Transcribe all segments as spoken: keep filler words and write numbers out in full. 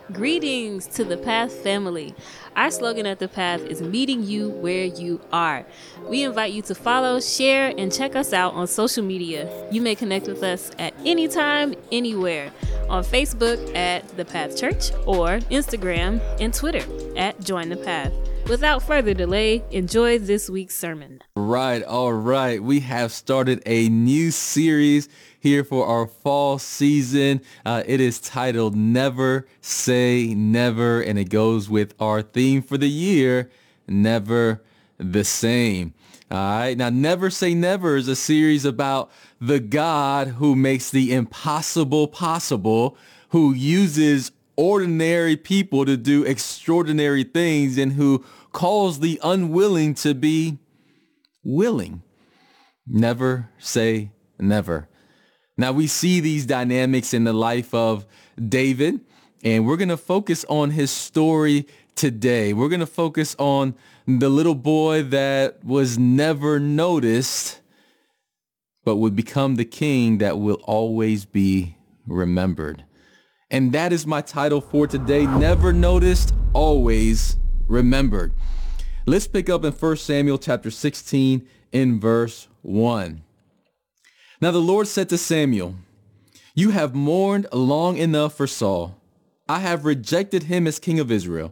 Greetings to the Path family. Our slogan at the Path is meeting you where you are. We invite you to follow, share, and check us out on social media. You may connect with us at any time, anywhere. On Facebook at The Path Church or Instagram and Twitter at Join the Path. Without further delay, enjoy this week's sermon. Right, all right. We have started a new series here for our fall season. Uh, it is titled Never Say Never, and it goes with our theme for the year, Never the Same. All right. Now, Never Say Never is a series about the God who makes the impossible possible, who uses ordinary people to do extraordinary things, and who calls the unwilling to be willing. Never say never. Now, we see these dynamics in the life of David, and we're going to focus on his story today. We're going to focus on the little boy that was never noticed, but would become the king that will always be remembered. And that is my title for today, Never Noticed, Always Remembered. Let's pick up in First Samuel chapter sixteen in verse one. Now the Lord said to Samuel, "You have mourned long enough for Saul. I have rejected him as king of Israel.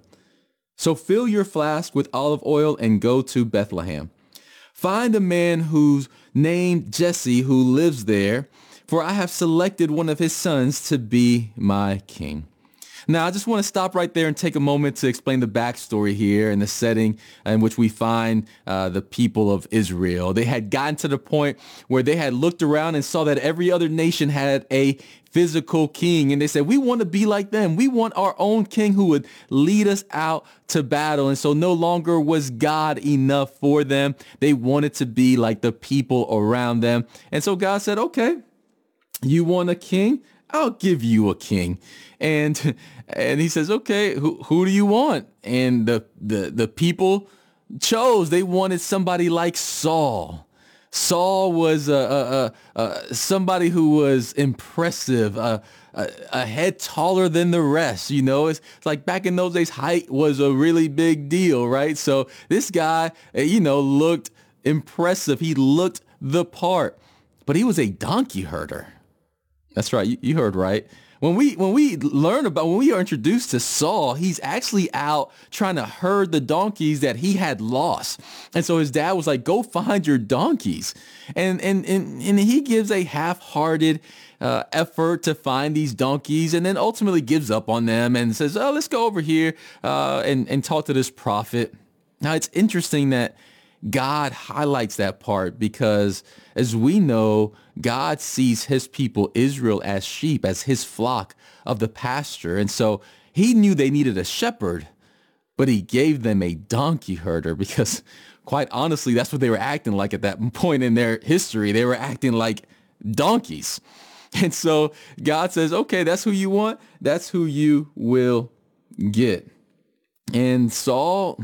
So fill your flask with olive oil and go to Bethlehem. Find a man who's named Jesse who lives there, for I have selected one of his sons to be my king." Now, I just want to stop right there and take a moment to explain the backstory here and the setting in which we find uh, the people of Israel. They had gotten to the point where they had looked around and saw that every other nation had a physical king. And they said, we want to be like them. We want our own king who would lead us out to battle. And so no longer was God enough for them. They wanted to be like the people around them. And so God said, okay, you want a king? I'll give you a king. And and he says, okay, who, who do you want? And the, the, the people chose. They wanted somebody like Saul. Saul was uh, uh, uh, somebody who was impressive, uh, a, a head taller than the rest. You know, it's, it's like back in those days, height was a really big deal, right? So this guy, uh, you know, looked impressive. He looked the part, but he was a donkey herder. That's right. You, you heard right. When we when we learn about, when we are introduced to Saul, he's actually out trying to herd the donkeys that he had lost. And so his dad was like, go find your donkeys. And and and, and he gives a half-hearted uh, effort to find these donkeys, and then ultimately gives up on them and says, oh, let's go over here uh, and, and talk to this prophet. Now, it's interesting that God highlights that part because, as we know, God sees his people Israel as sheep, as his flock of the pasture. And so he knew they needed a shepherd, but he gave them a donkey herder because, quite honestly, that's what they were acting like at that point in their history. They were acting like donkeys. And so God says, okay, that's who you want. That's who you will get. And Saul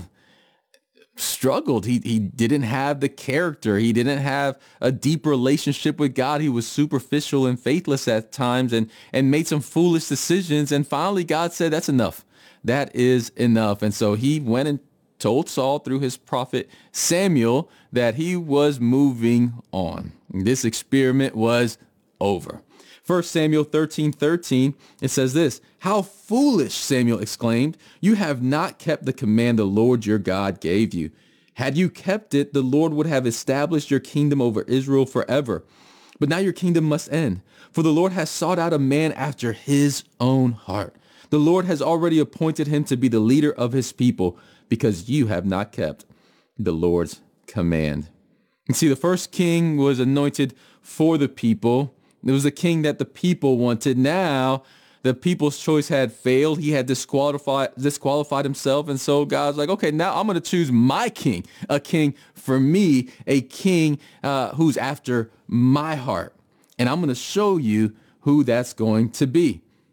struggled. He he didn't have the character. He didn't have a deep relationship with God. He was superficial and faithless at times and, and made some foolish decisions. And finally, God said, that's enough. That is enough. And so he went and told Saul through his prophet Samuel that he was moving on. This experiment was over. First Samuel thirteen thirteen, it says this, "How foolish," Samuel exclaimed. "You have not kept the command the Lord your God gave you. Had you kept it, the Lord would have established your kingdom over Israel forever. But now your kingdom must end, for the Lord has sought out a man after his own heart. The Lord has already appointed him to be the leader of his people, because you have not kept the Lord's command." You see, the first king was anointed for the people. It was a king that the people wanted. Now, the people's choice had failed. He had disqualified disqualified himself. And so God's like, okay, now I'm going to choose my king, a king for me, a king uh, who's after my heart. And I'm going to show you who that's going to be.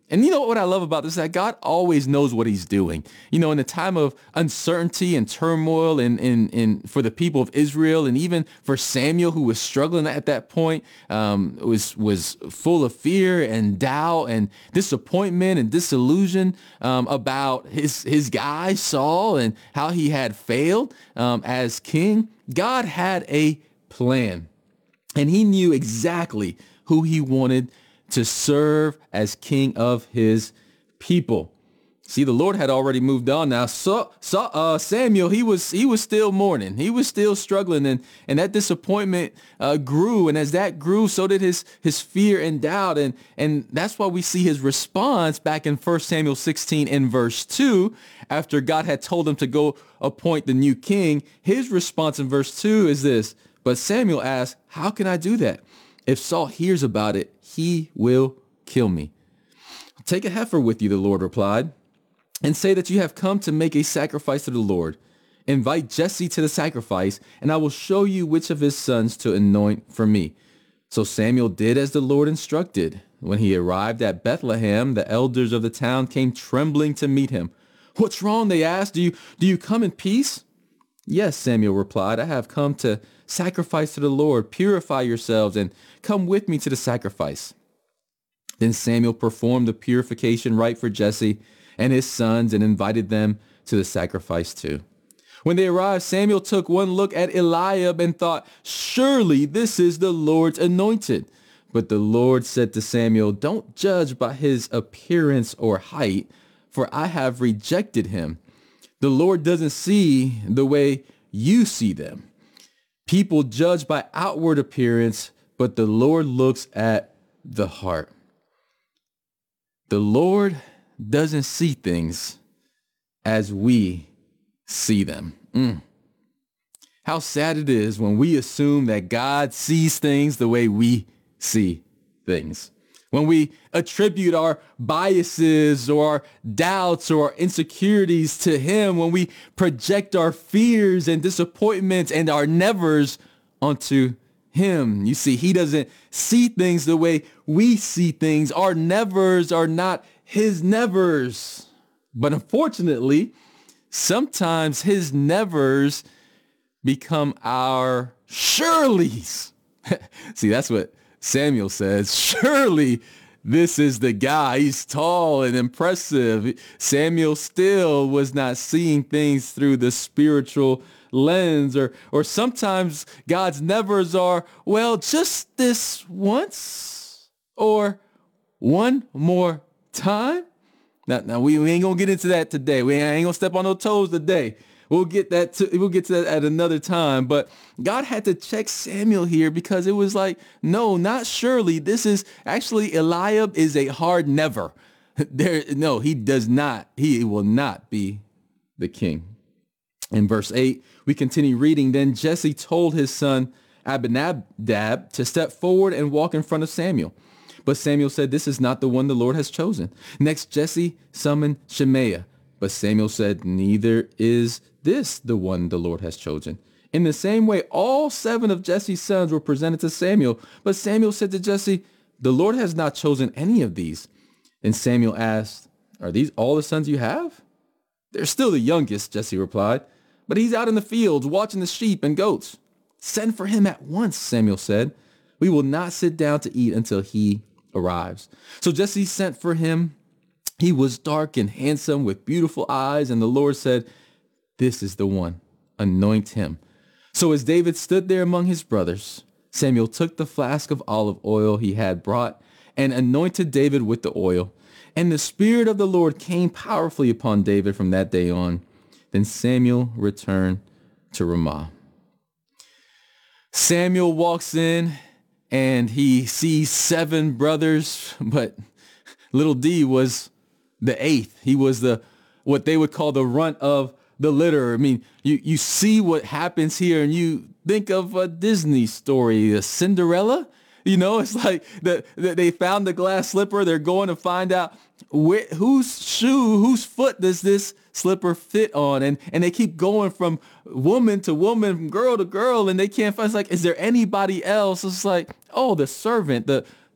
And you know what I love about this? That God always knows what he's doing. You know, in a time of uncertainty and turmoil and in, in, for the people of Israel, and even for Samuel, who was struggling at that point, um, was was full of fear and doubt and disappointment and disillusion um, about his, his guy, Saul, and how he had failed um, as king. God had a plan, and he knew exactly who he wanted to serve as king of his people. See, the Lord had already moved on. Now, so, so, uh, Samuel, he was he was still mourning. He was still struggling, and and that disappointment uh, grew. And as that grew, so did his his fear and doubt. And and that's why we see his response back in First Samuel sixteen in verse two, after God had told him to go appoint the new king. His response in verse two is this: "But Samuel asked, 'How can I do that? If Saul hears about it, he will kill me.' 'Take a heifer with you,' the Lord replied, 'and say that you have come to make a sacrifice to the Lord. Invite Jesse to the sacrifice, and I will show you which of his sons to anoint for me.' So Samuel did as the Lord instructed. When he arrived at Bethlehem, the elders of the town came trembling to meet him. 'What's wrong?' they asked. Do you, do you come in peace?' 'Yes,' Samuel replied, 'I have come to sacrifice to the Lord. Purify yourselves and come with me to the sacrifice.' Then Samuel performed the purification rite for Jesse and his sons and invited them to the sacrifice too. When they arrived, Samuel took one look at Eliab and thought, 'Surely this is the Lord's anointed.' But the Lord said to Samuel, 'Don't judge by his appearance or height, for I have rejected him. The Lord doesn't see the way you see them. People judge by outward appearance, but the Lord looks at the heart.'" The Lord doesn't see things as we see them. Mm. How sad it is when we assume that God sees things the way we see things. When we attribute our biases or our doubts or our insecurities to him, when we project our fears and disappointments and our nevers onto him. You see, he doesn't see things the way we see things. Our nevers are not his nevers. But unfortunately, sometimes his nevers become our surelys. See, that's what Samuel says. Surely this is the guy. He's tall and impressive. Samuel still was not seeing things through the spiritual lens, or or sometimes God's nevers are, well, just this once or one more time. Now, now we, we ain't gonna get into that today. We ain't gonna step on no toes today. We'll get that to, we'll get to that at another time. But God had to check Samuel here because it was like, no, not surely. This is actually, Eliab is a hard never. There, no, he does not. He will not be the king. In verse eight, we continue reading. Then Jesse told his son Abinadab to step forward and walk in front of Samuel. But Samuel said, "This is not the one the Lord has chosen." Next, Jesse summoned Shemaiah. But Samuel said, "Neither is this the one the Lord has chosen." In the same way, all seven of Jesse's sons were presented to Samuel. But Samuel said to Jesse, "The Lord has not chosen any of these." And Samuel asked, "Are these all the sons you have?" "They're still the youngest," Jesse replied, "but he's out in the fields watching the sheep and goats." "Send for him at once," Samuel said. "We will not sit down to eat until he arrives." So Jesse sent for him. He was dark and handsome with beautiful eyes, and the Lord said, "This is the one. Anoint him." So as David stood there among his brothers, Samuel took the flask of olive oil he had brought and anointed David with the oil. And the Spirit of the Lord came powerfully upon David from that day on. Then Samuel returned to Ramah. Samuel walks in and he sees seven brothers, but little D was the eighth. He was the what they would call the runt of the litter. I mean, you, you see what happens here and you think of a Disney story, a Cinderella. You know, it's like the, the, they found the glass slipper. They're going to find out where, whose shoe, whose foot does this slipper fit on? And and they keep going from woman to woman, from girl to girl, and they can't find, it's like, is there anybody else? It's like, oh, the servant, the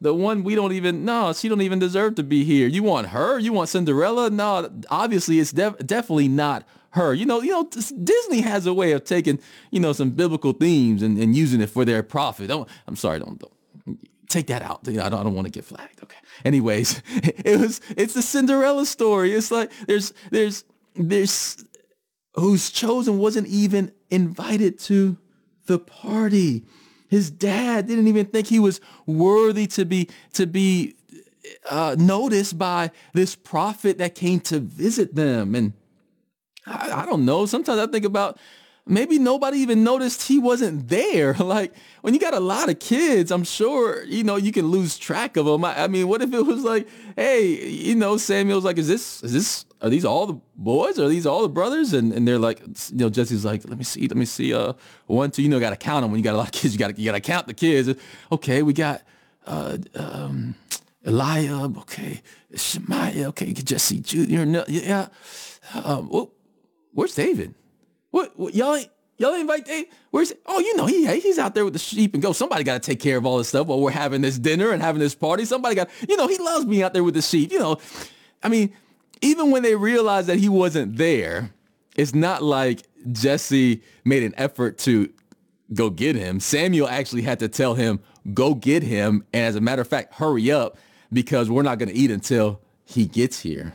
the one we don't even, no, she don't even deserve to be here. You want her? You want Cinderella? No, obviously it's def- definitely not her. You know, you know, Disney has a way of taking, you know, some biblical themes and, and using it for their profit. Don't, I'm sorry, don't, don't take that out. You know, I don't, I don't want to get flagged. Okay. Anyways, it was, it's the Cinderella story. It's like there's, there's, there's who's chosen wasn't even invited to the party. His dad didn't even think he was worthy to be to be uh, noticed by this prophet that came to visit them. And I, I don't know. Sometimes I think about maybe nobody even noticed he wasn't there. Like when you got a lot of kids, I'm sure, you know, you can lose track of them. I, I mean, what if it was like, hey, you know, Samuel's like, is this, is this, are these all the boys? Are these all the brothers? And and they're like, you know, Jesse's like, let me see, let me see. Uh, one, two, you know, got to count them. When you got a lot of kids, you got to, you got to count the kids. Okay. We got, uh, um, Eliab. Okay. Shemaiah. Okay. Jesse Junior No, yeah. Um, well, where's David? What, what y'all ain't y'all ain't invite Dave? Where's oh you know he he's out there with the sheep and goats. Somebody got to take care of all this stuff while we're having this dinner and having this party. Somebody got you know he loves being out there with the sheep. You know, I mean, even when they realized that he wasn't there, it's not like Jesse made an effort to go get him. Samuel actually had to tell him go get him, and as a matter of fact, hurry up because we're not going to eat until he gets here.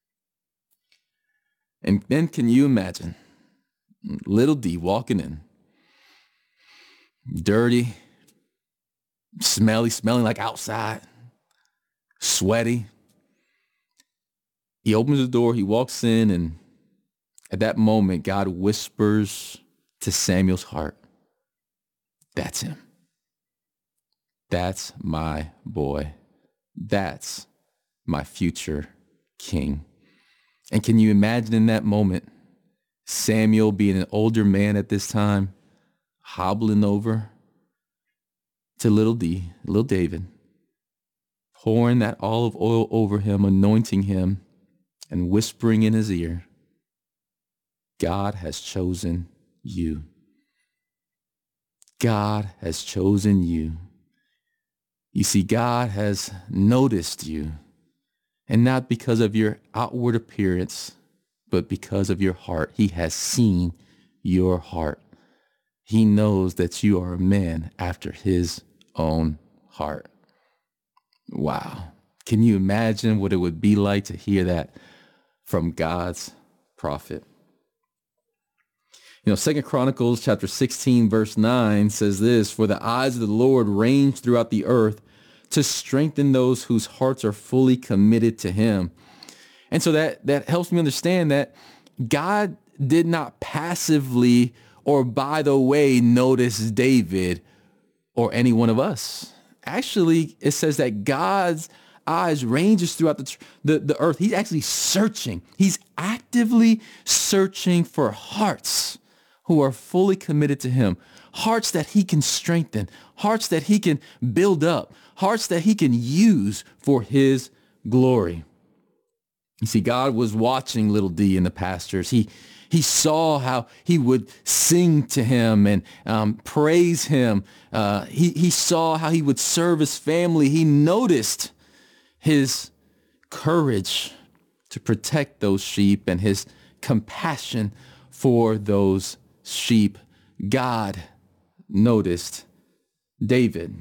And then can you imagine? Little D walking in, dirty, smelly, smelling like outside, sweaty. He opens the door, he walks in, and at that moment, God whispers to Samuel's heart, that's him. That's my boy. That's my future king. And can you imagine in that moment, Samuel being an older man at this time, hobbling over to little D, little David, pouring that olive oil over him, anointing him, and whispering in his ear, God has chosen you. God has chosen you. You see, God has noticed you, and not because of your outward appearance, but because of your heart. He has seen your heart. He knows that you are a man after his own heart. Wow. Can you imagine what it would be like to hear that from God's prophet? You know, Second Chronicles chapter sixteen, verse nine says this, for the eyes of the Lord range throughout the earth to strengthen those whose hearts are fully committed to him. And so that, that helps me understand that God did not passively or by the way notice David or any one of us. Actually, it says that God's eyes ranges throughout the, the, the earth. He's actually searching. He's actively searching for hearts who are fully committed to him, hearts that he can strengthen, hearts that he can build up, hearts that he can use for his glory. You see, God was watching little D in the pastures. He he saw how he would sing to him and um, praise him. Uh, he, he saw how he would serve his family. He noticed his courage to protect those sheep and his compassion for those sheep. God noticed David.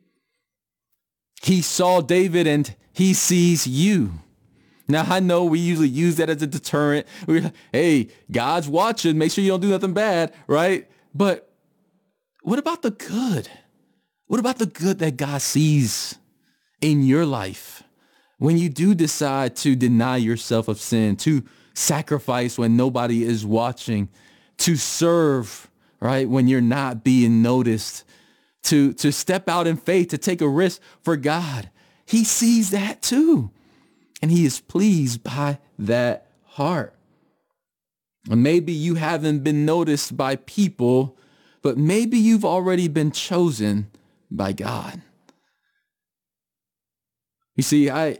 He saw David and he sees you. Now, I know we usually use that as a deterrent. We're like, hey, God's watching. Make sure you don't do nothing bad, right? But what about the good? What about the good that God sees in your life when you do decide to deny yourself of sin, to sacrifice when nobody is watching, to serve, right, when you're not being noticed, to, to step out in faith, to take a risk for God? He sees that too. And he is pleased by that heart. And maybe you haven't been noticed by people, but maybe you've already been chosen by God. You see, I,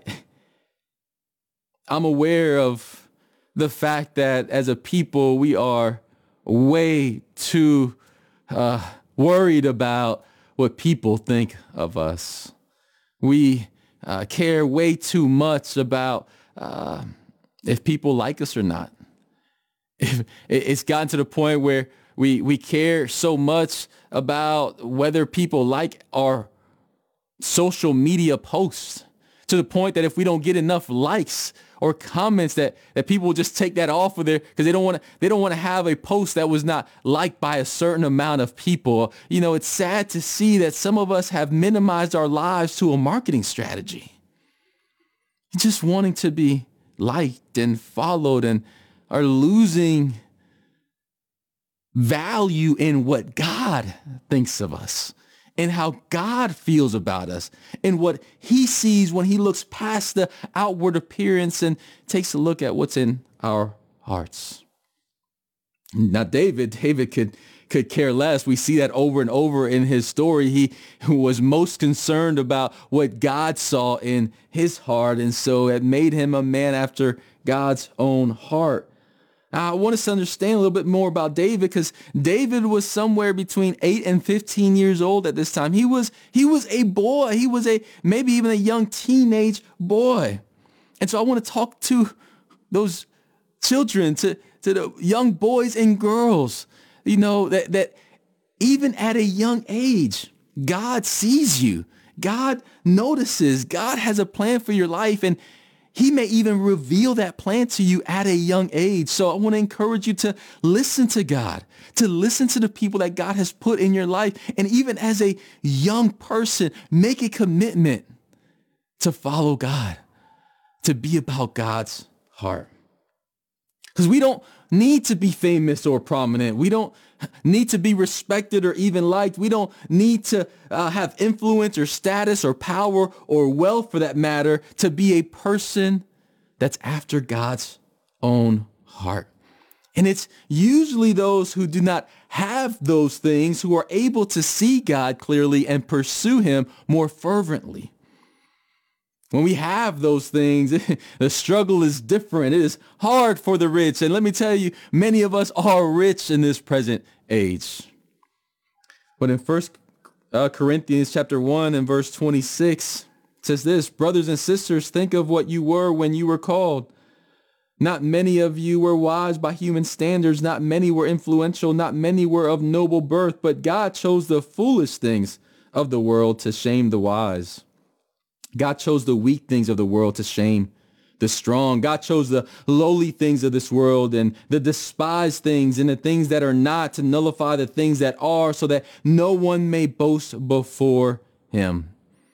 I'm aware of the fact that as a people, we are way too uh, worried about what people think of us. We uh, care way too much about uh, if people like us or not. If it's gotten to the point where we we care so much about whether people like our social media posts, to the point that if we don't get enough likes or comments, that that people will just take that off of there because they don't want to they don't want to have a post that was not liked by a certain amount of people. You know, it's sad to see that some of us have minimized our lives to a marketing strategy, just wanting to be liked and followed, and are losing value in what God thinks of us and how God feels about us and what he sees when he looks past the outward appearance and takes a look at what's in our hearts. Now, David, David could could care less. We see that over and over in his story. He was most concerned about what God saw in his heart, and so it made him a man after God's own heart. I want us to understand a little bit more about David, because David was somewhere between eight and fifteen years old at this time. He was he was a boy. He was a maybe even a young teenage boy. And so I want to talk to those children, to, to the young boys and girls, you know, that, that even at a young age, God sees you. God notices. God has a plan for your life, and he may even reveal that plan to you at a young age. So I want to encourage you to listen to God, to listen to the people that God has put in your life. And even as a young person, make a commitment to follow God, to be about God's heart. Because we don't need to be famous or prominent. We don't need to be respected or even liked. We don't need to uh, have influence or status or power or wealth, for that matter, to be a person that's after God's own heart. And it's usually those who do not have those things who are able to see God clearly and pursue him more fervently. When we have those things, the struggle is different. It is hard for the rich. And let me tell you, many of us are rich in this present age. But in First Corinthians chapter one and verse twenty-six, it says this: brothers and sisters, think of what you were when you were called. Not many of you were wise by human standards. Not many were influential. Not many were of noble birth. But God chose the foolish things of the world to shame the wise. God chose the weak things of the world to shame the strong. God chose the lowly things of this world and the despised things and the things that are not, to nullify the things that are, so that no one may boast before him.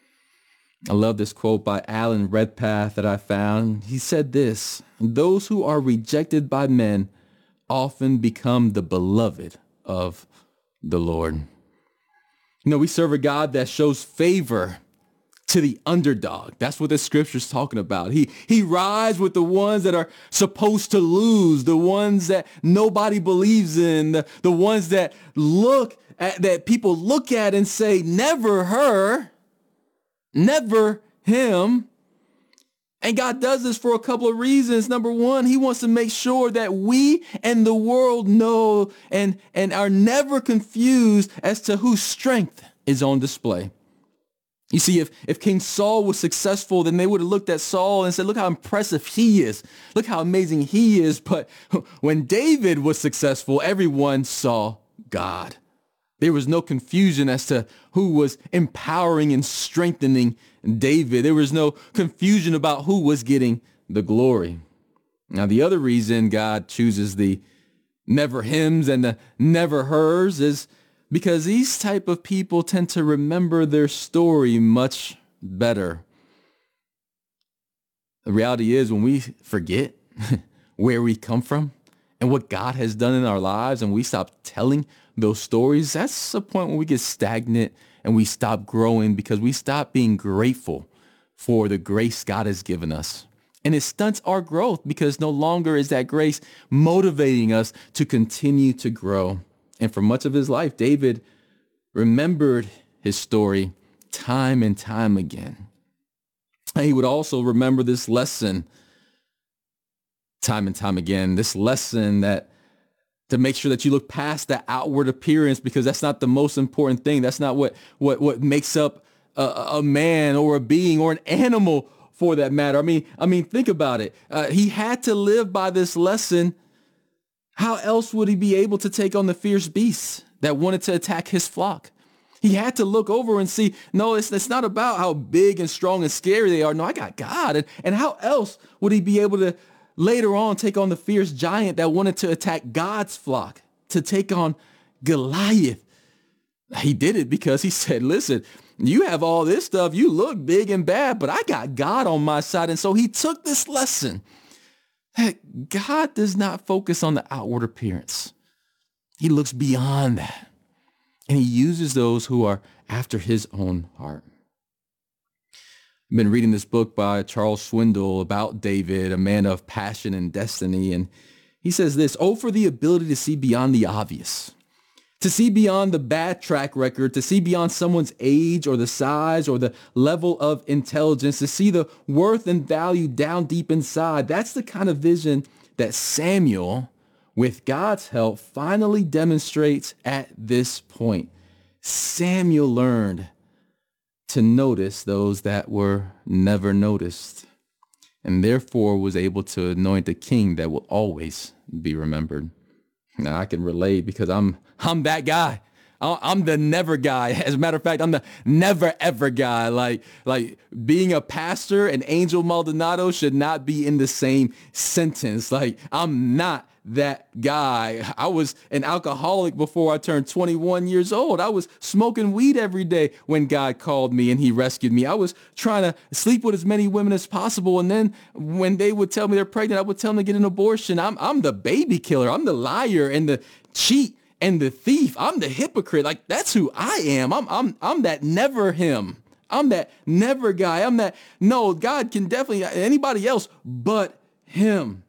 I love this quote by Alan Redpath that I found. He said this: those who are rejected by men often become the beloved of the Lord. You know, we serve a God that shows favor to the underdog. That's what the scripture's talking about. He he rides with the ones that are supposed to lose, the ones that nobody believes in, the, the ones that look at, that people look at and say, never her, never him. And God does this for a couple of reasons. Number one, he wants to make sure that we and the world know and, and are never confused as to whose strength is on display. You see, if, if King Saul was successful, then they would have looked at Saul and said, look how impressive he is. Look how amazing he is. But when David was successful, everyone saw God. There was no confusion as to who was empowering and strengthening David. There was no confusion about who was getting the glory. Now, the other reason God chooses the never hims and the never hers is because these type of people tend to remember their story much better. The reality is, when we forget where we come from and what God has done in our lives, and we stop telling those stories, that's the point when we get stagnant and we stop growing, because we stop being grateful for the grace God has given us. And it stunts our growth, because no longer is that grace motivating us to continue to grow. And for much of his life, David remembered his story time and time again. And he would also remember this lesson time and time again, this lesson that to make sure that you look past the outward appearance, because that's not the most important thing. That's not what, what, what makes up a, a man or a being or an animal for that matter. I mean, I mean, think about it. Uh, he had to live by this lesson. How else would he be able to take on the fierce beasts that wanted to attack his flock? He had to look over and see, no, it's, it's not about how big and strong and scary they are. No, I got God. And, and how else would he be able to later on take on the fierce giant that wanted to attack God's flock, to take on Goliath? He did it because he said, listen, you have all this stuff. You look big and bad, but I got God on my side. And so he took this lesson that God does not focus on the outward appearance. He looks beyond that. And he uses those who are after his own heart. I've been reading this book by Charles Swindoll about David, a man of passion and destiny. And he says this, oh, for the ability to see beyond the obvious, to see beyond the bad track record, to see beyond someone's age or the size or the level of intelligence, to see the worth and value down deep inside. That's the kind of vision that Samuel, with God's help, finally demonstrates at this point. Samuel learned to notice those that were never noticed, and therefore was able to anoint a king that will always be remembered. Now I can relate because I'm I'm that guy. I'm the never guy. As a matter of fact, I'm the never ever guy. Like, like being a pastor and Angel Maldonado should not be in the same sentence. Like, I'm not that guy. I was an alcoholic before I turned twenty-one years old. I was smoking weed every day when God called me and he rescued me. I was trying to sleep with as many women as possible. And then when they would tell me they're pregnant, I would tell them to get an abortion. I'm, I'm the baby killer. I'm the liar and the cheat and the thief. I'm the hypocrite. Like, that's who I am. I'm, I'm, I'm that never him. I'm that never guy. I'm that, no, God can definitely, anybody else but him.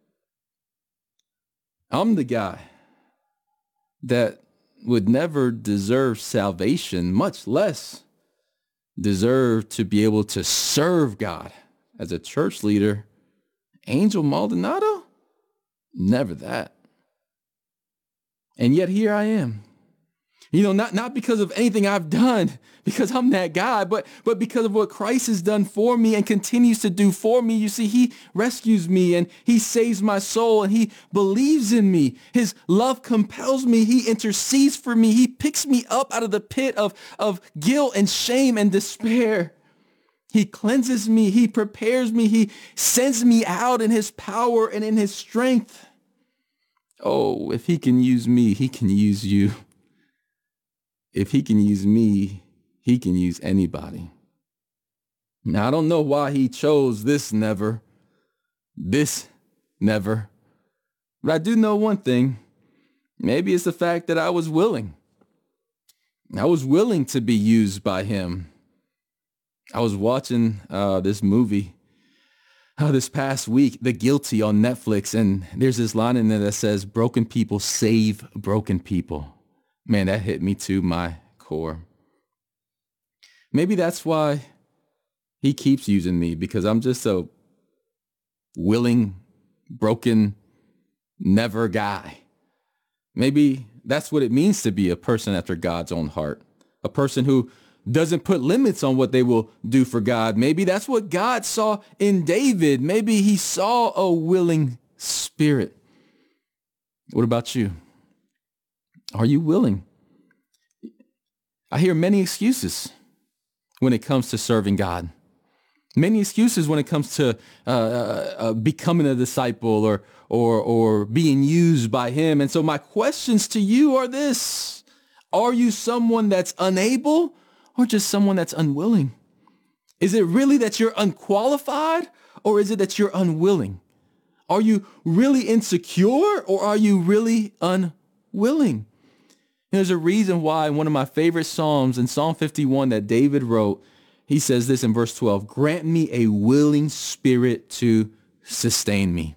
I'm the guy that would never deserve salvation, much less deserve to be able to serve God as a church leader. Angel Maldonado? Never that. And yet here I am. You know, not, not because of anything I've done, because I'm that guy, but, but because of what Christ has done for me and continues to do for me. You see, he rescues me and he saves my soul and he believes in me. His love compels me. He intercedes for me. He picks me up out of the pit of, of guilt and shame and despair. He cleanses me. He prepares me. He sends me out in his power and in his strength. Oh, if he can use me, he can use you. If he can use me, he can use anybody. Now, I don't know why he chose this never, this never. But I do know one thing. Maybe it's the fact that I was willing. I was willing to be used by him. I was watching uh, this movie uh, this past week, The Guilty on Netflix, and there's this line in there that says, broken people save broken people. Man, that hit me to my core. Maybe that's why he keeps using me, because I'm just a willing, broken, never guy. Maybe that's what it means to be a person after God's own heart, a person who doesn't put limits on what they will do for God. Maybe that's what God saw in David. Maybe he saw a willing spirit. What about you? Are you willing? I hear many excuses when it comes to serving God. Many excuses when it comes to uh, uh, becoming a disciple or, or, or being used by him. And so my questions to you are this. Are you someone that's unable or just someone that's unwilling? Is it really that you're unqualified, or is it that you're unwilling? Are you really insecure, or are you really unwilling? There's a reason why in one of my favorite Psalms, in Psalm fifty-one that David wrote, he says this in verse twelve, grant me a willing spirit to sustain me.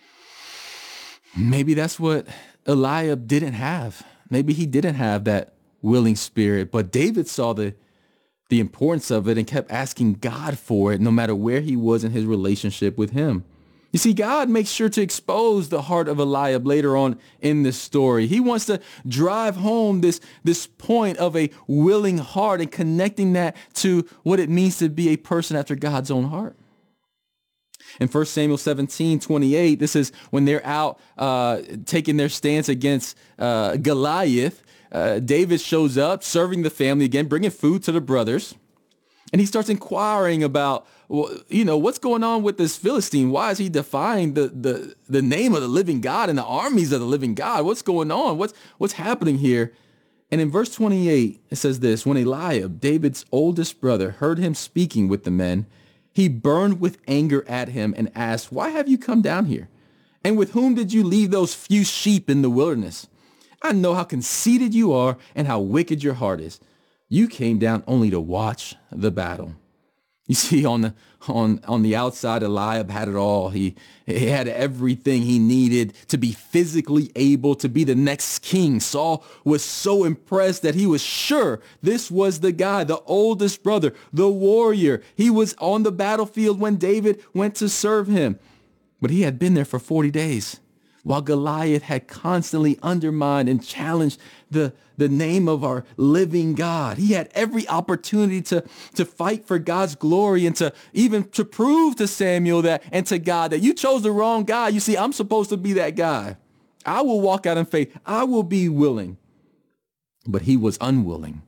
Maybe that's what Eliab didn't have. Maybe he didn't have that willing spirit, but David saw the, the importance of it and kept asking God for it no matter where he was in his relationship with him. You see, God makes sure to expose the heart of Eliab later on in this story. He wants to drive home this, this point of a willing heart and connecting that to what it means to be a person after God's own heart. In First Samuel seventeen twenty-eight, this is when they're out uh, taking their stance against uh, Goliath. Uh, David shows up, serving the family again, bringing food to the brothers. And he starts inquiring about, well, you know, what's going on with this Philistine? Why is he defying the, the, the name of the living God and the armies of the living God? What's going on? What's, what's happening here? And in verse twenty-eight, it says this: when Eliab, David's oldest brother, heard him speaking with the men, he burned with anger at him and asked, why have you come down here? And with whom did you leave those few sheep in the wilderness? I know how conceited you are and how wicked your heart is. You came down only to watch the battle. You see, on the on on the outside, Eliab had it all. He, he had everything he needed to be physically able to be the next king. Saul was so impressed that he was sure this was the guy, the oldest brother, the warrior. He was on the battlefield when David went to serve him. But he had been there for forty days, while Goliath had constantly undermined and challenged the, the name of our living God. He had every opportunity to, to fight for God's glory and to even to prove to Samuel that and to God that you chose the wrong guy. You see, I'm supposed to be that guy. I will walk out in faith. I will be willing. But he was unwilling.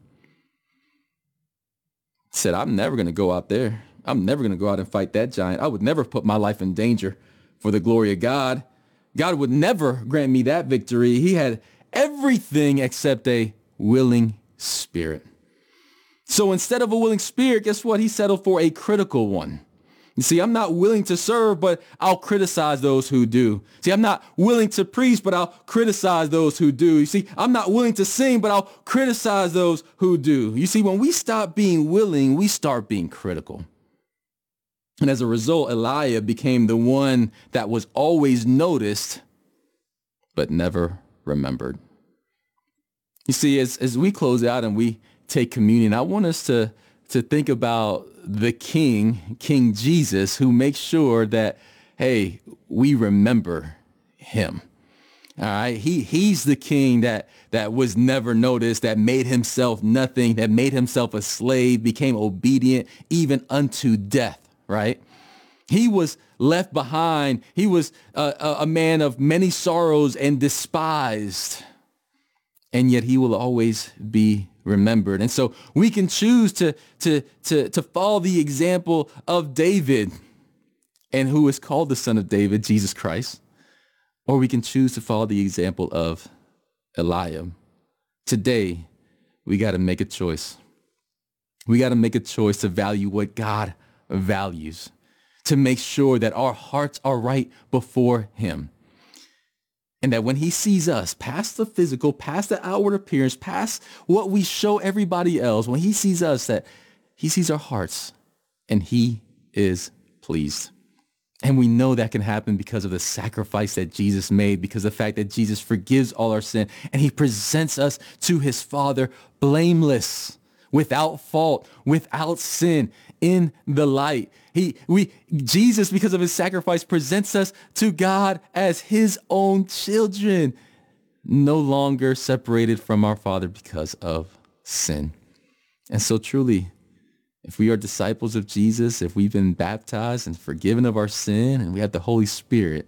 He said, I'm never going to go out there. I'm never going to go out and fight that giant. I would never put my life in danger for the glory of God. God would never grant me that victory. He had everything except a willing spirit. So instead of a willing spirit, guess what? He settled for a critical one. You see, I'm not willing to serve, but I'll criticize those who do. See, I'm not willing to preach, but I'll criticize those who do. You see, I'm not willing to sing, but I'll criticize those who do. You see, when we stop being willing, we start being critical. And as a result, Eliab became the one that was always noticed, but never remembered. You see, as, as we close out and we take communion, I want us to, to think about the King, King Jesus, who makes sure that, hey, we remember him. All right. He he's the king that that was never noticed, that made himself nothing, that made himself a slave, became obedient even unto death. Right. He was left behind. He was a, a, a man of many sorrows and despised. And yet he will always be remembered. And so we can choose to, to, to, to follow the example of David, and who is called the Son of David, Jesus Christ. Or we can choose to follow the example of Eliab. Today, we got to make a choice. We got to make a choice to value what God values, to make sure that our hearts are right before him. And that when he sees us, past the physical, past the outward appearance, past what we show everybody else, when he sees us, that he sees our hearts and he is pleased. And we know that can happen because of the sacrifice that Jesus made, because of the fact that Jesus forgives all our sin and he presents us to his Father blameless, without fault, without sin, in the light. He, we, Jesus, because of his sacrifice, presents us to God as his own children, no longer separated from our Father because of sin. And so truly, if we are disciples of Jesus, if we've been baptized and forgiven of our sin, and we have the Holy Spirit,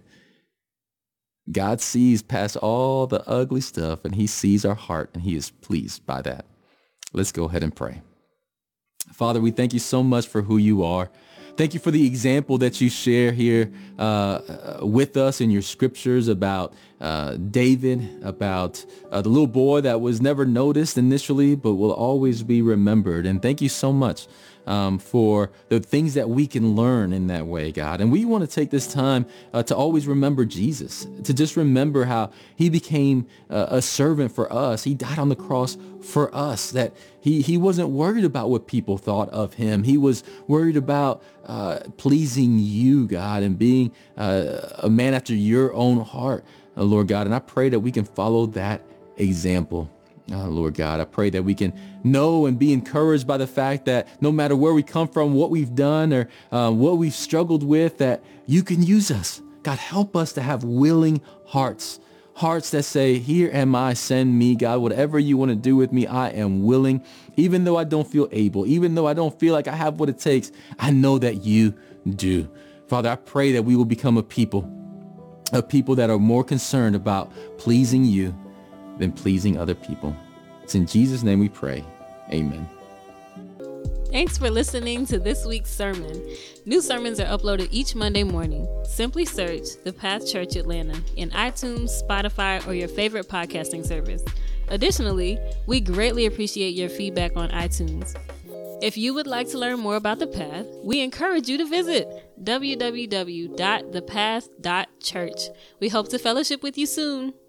God sees past all the ugly stuff, and he sees our heart, and he is pleased by that. Let's go ahead and pray. Father, we thank you so much for who you are. Thank you for the example that you share here uh, with us in your scriptures about uh, David, about uh, the little boy that was never noticed initially, but will always be remembered. And thank you so much um, for the things that we can learn in that way, God. And we want to take this time uh, to always remember Jesus, to just remember how he became uh, a servant for us. He died on the cross for us, that he, he wasn't worried about what people thought of him. He was worried about uh, pleasing you, God, and being uh, a man after your own heart, uh, Lord God. And I pray that we can follow that example. Oh, Lord God, I pray that we can know and be encouraged by the fact that no matter where we come from, what we've done, or uh, what we've struggled with, that you can use us. God, help us to have willing hearts, hearts that say, here am I, send me, God. Whatever you want to do with me, I am willing. Even though I don't feel able, even though I don't feel like I have what it takes, I know that you do. Father, I pray that we will become a people, a people that are more concerned about pleasing you than pleasing other people. It's in Jesus' name we pray. Amen. Thanks for listening to this week's sermon. New sermons are uploaded each Monday morning. Simply search The Path Church Atlanta in iTunes, Spotify, or your favorite podcasting service. Additionally, we greatly appreciate your feedback on iTunes. If you would like to learn more about The Path, we encourage you to visit w w w dot the path dot church. We hope to fellowship with you soon.